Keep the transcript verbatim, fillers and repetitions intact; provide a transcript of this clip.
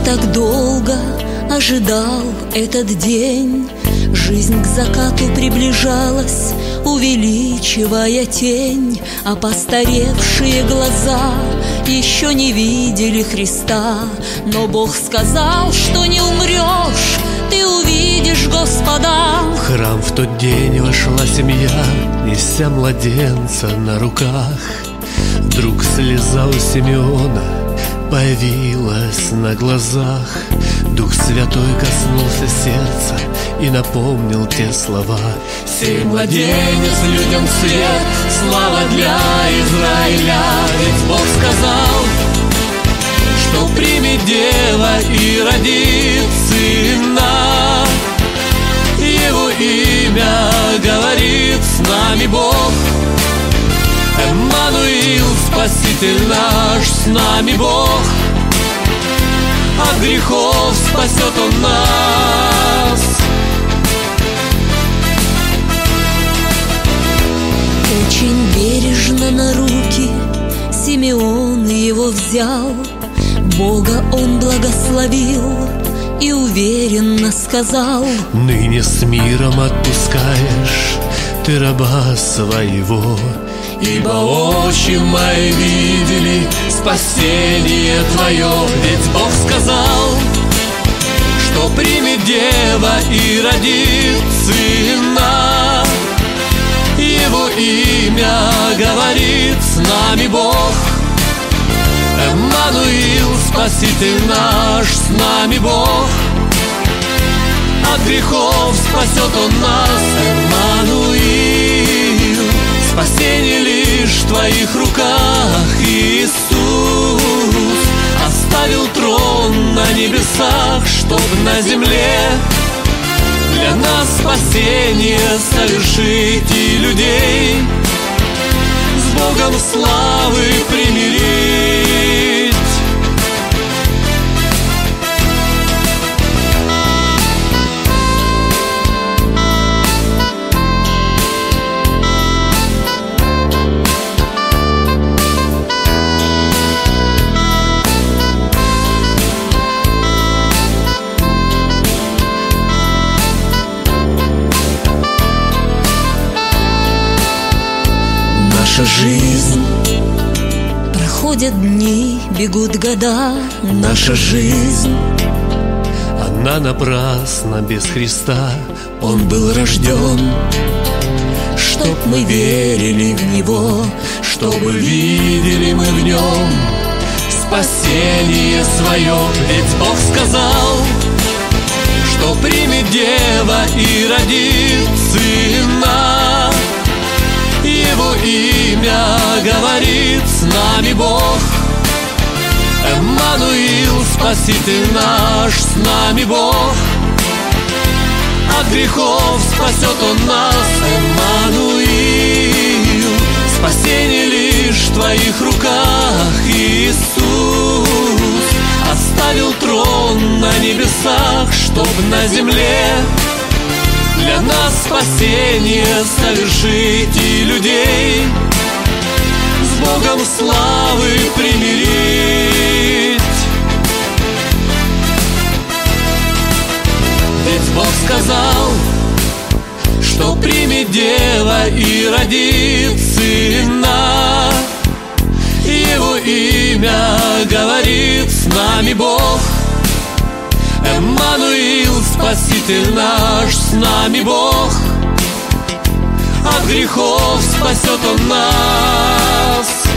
так долго ожидал этот день. Жизнь к закату приближалась, увеличивая тень, а постаревшие глаза еще не видели Христа. Но Бог сказал, что не умрешь, ты увидишь Господа. В храм в тот день вошла семья, неся младенца на руках. Вдруг слеза у Симеона появилась на глазах. Дух Святой коснулся сердца и напомнил те слова: «Сей младенец людям свет, слава для Израиля». Ведь Бог сказал, что примет дева и родит сына. Его имя говорит с нами Бог. Эммануил, Спаситель наш, с нами Бог. От грехов спасет Он нас. Очень бережно на руки Симеон его взял, Бога он благословил и уверенно сказал: «Ныне с миром отпускаешь ты раба своего, ибо очи мои видели спасение твое». Ведь Бог сказал, что примет дева и родит сына. Его имя говорит с нами Бог. Эммануил, Спаситель наш, с нами Бог. От грехов спасет Он нас. Эммануил, спасение лишь в Твоих руках. Иисус оставил трон на небесах, чтоб на земле для нас спасение совершить и людей с Богом славы примирить. Наша жизнь, проходят дни, бегут года. Наша жизнь, она напрасна без Христа. Он был рожден, чтоб мы верили в Него, чтобы видели мы в Нем спасение свое. Ведь Бог сказал, что примет дева и родит сына. Его имя говорит с нами Бог. Эммануил, Спаситель наш, с нами Бог. От грехов спасет Он нас. Эммануил, спасение лишь в Твоих руках. Иисус оставил трон на небесах, чтоб на земле для нас спасение совершить и людей с Богом славы примирить. Ведь Бог сказал, что примет дева и родит сына. Его имя говорит с нами Бог. Эммануил, Спаситель наш, с нами Бог. От грехов спасет Он нас.